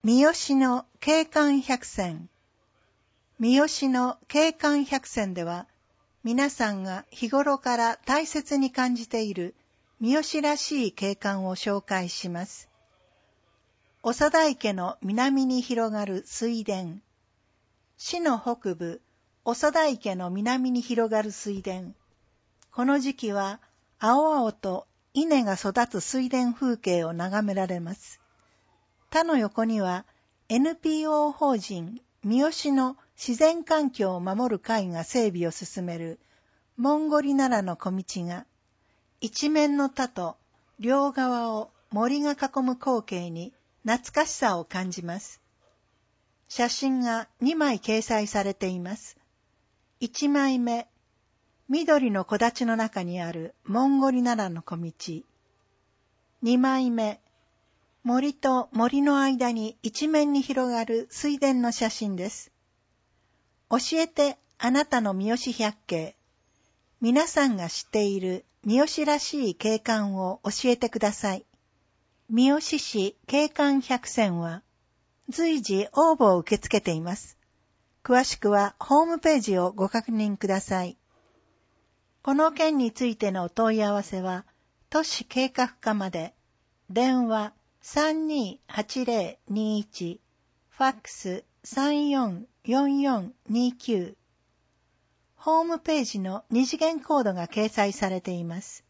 三好の景観百選。三好の景観百選では、皆さんが日頃から大切に感じている三好らしい景観を紹介します。長田池の南に広がる水田。市の北部、長田池の南に広がる水田。この時期は青々と稲が育つ水田風景を眺められます。他の横には NPO 法人三好の自然環境を守る会が整備を進めるモンゴリナラの小道が、一面の田と両側を森が囲む光景に懐かしさを感じます。写真が2枚掲載されています。1枚目、緑の木立の中にあるモンゴリナラの小道。2枚目、森と森の間に一面に広がる水田の写真です。教えてあなたの三好百景。皆さんが知っている三好らしい景観を教えてください。三好市景観百選は随時応募を受け付けています。詳しくはホームページをご確認ください。この件についてのお問い合わせは都市計画課まで。電話328021、ファックス344429。ホームページの二次元コードが掲載されています。